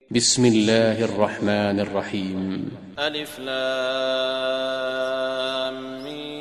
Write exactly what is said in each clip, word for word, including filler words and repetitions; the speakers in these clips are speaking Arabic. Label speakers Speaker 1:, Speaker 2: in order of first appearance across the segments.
Speaker 1: بسم الله الرحمن الرحيم.
Speaker 2: ألف لام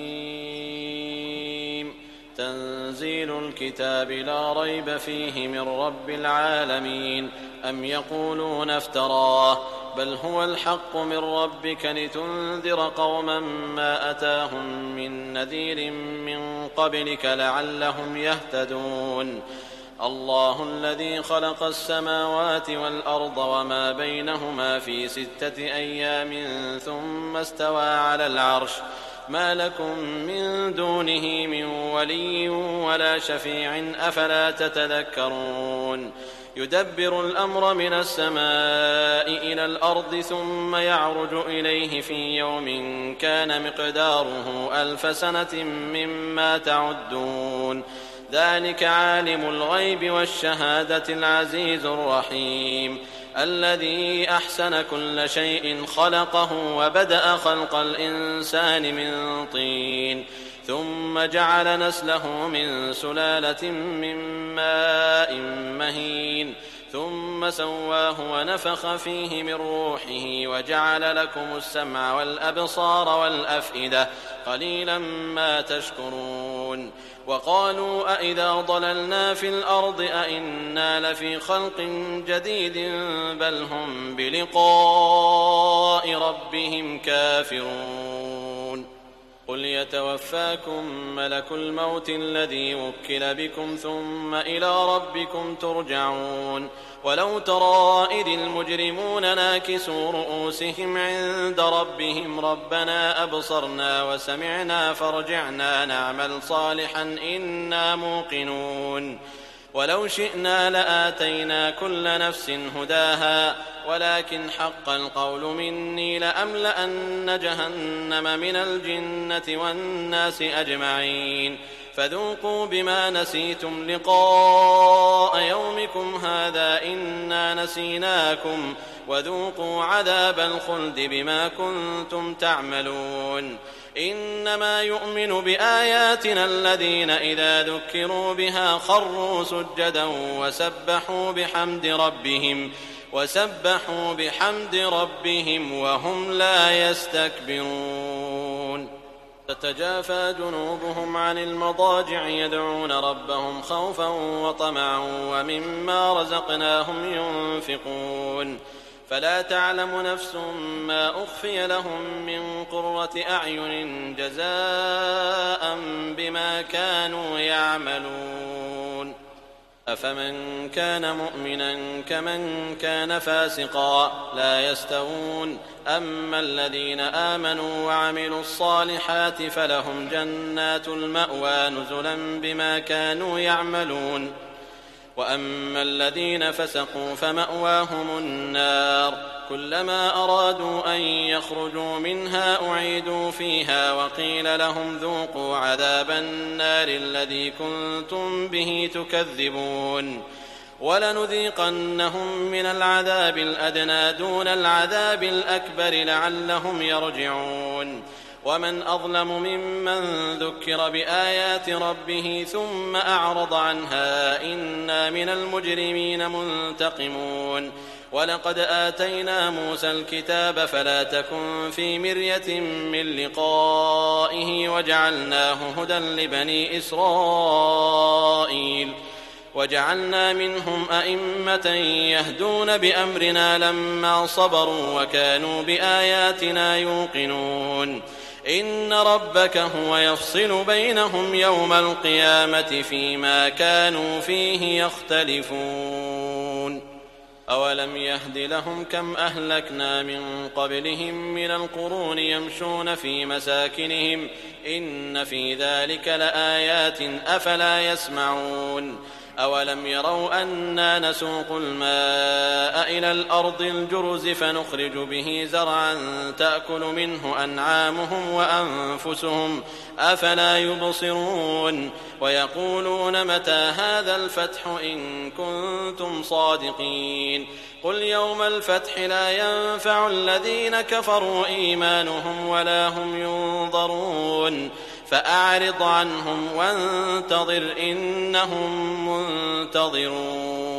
Speaker 2: ميم. تنزيل الكتاب لا ريب فيه من رب العالمين. أم يقولون افتراه بل هو الحق من ربك لتنذر قوما ما أتاهم من نذير من قبلك لعلهم يهتدون. الله الذي خلق السماوات والأرض وما بينهما في ستة أيام ثم استوى على العرش ما لكم من دونه من ولي ولا شفيع أفلا تتذكرون. يدبر الأمر من السماء إلى الأرض ثم يعرج إليه في يوم كان مقداره ألف سنة مما تعدون. ذلك عالم الغيب والشهادة العزيز الرحيم الذي أحسن كل شيء خلقه وبدأ خلق الإنسان من طين ثم جعل نسله من سلالة من ماء مهين ثم سواه ونفخ فيه من روحه وجعل لكم السمع والأبصار والأفئدة قليلا ما تشكرون. وقالوا أئذا ضللنا في الأرض أئنا لفي خلق جديد بل هم بلقاء ربهم كافرون. قل يتوفاكم ملك الموت الذي وكل بكم ثم إلى ربكم ترجعون. ولو ترى إذ المجرمون ناكسوا رؤوسهم عند ربهم ربنا أبصرنا وسمعنا فارجعنا نعمل صالحا إنا موقنون. ولو شئنا لآتينا كل نفس هداها ولكن حق القول مني لأملأن جهنم من الجنة والناس أجمعين. فذوقوا بما نسيتم لقاء يومكم هذا إنا نسيناكم وذوقوا عذاب الخلد بما كنتم تعملون. إنما يؤمن بآياتنا الذين إذا ذكروا بها خروا سجدا وسبحوا بحمد ربهم وسبحوا بحمد ربهم وهم لا يستكبرون. تتجافى جنوبهم عن المضاجع يدعون ربهم خوفا وطمعا ومما رزقناهم ينفقون. فلا تعلم نفس ما أخفي لهم من قرة أعين جزاء بما كانوا يعملون. أفمن كان مؤمنا كمن كان فاسقا لا يستوون. أما الذين آمنوا وعملوا الصالحات فلهم جنات المأوى نزلا بما كانوا يعملون. وأما الذين فسقوا فمأواهم النار كلما أرادوا أن يخرجوا منها أعيدوا فيها وقيل لهم ذوقوا عذاب النار الذي كنتم به تكذبون. ولنذيقنهم من العذاب الأدنى دون العذاب الأكبر لعلهم يرجعون. ومن أظلم ممن ذكر بآيات ربه ثم أعرض عنها إنا من المجرمين منتقمون. ولقد آتينا موسى الكتاب فلا تكن في مرية من لقائه وجعلناه هدى لبني إسرائيل وجعلنا منهم أئمة يهدون بأمرنا لما صبروا وكانوا بآياتنا يوقنون. إن ربك هو يفصل بينهم يوم القيامة فيما كانوا فيه يختلفون. أولم يهد لهم كم أهلكنا من قبلهم من القرون يمشون في مساكنهم إن في ذلك لآيات أفلا يسمعون. أولم يروا أنا نسوق الماء إلى الأرض الجرز فنخرج به زرعا تأكل منه أنعامهم وأنفسهم أفلا يبصرون. ويقولون متى هذا الفتح إن كنتم صادقين. قل يوم الفتح لا ينفع الذين كفروا إيمانهم ولا هم ينظرون. فأعرض عنهم وانتظر إنهم منتظرون.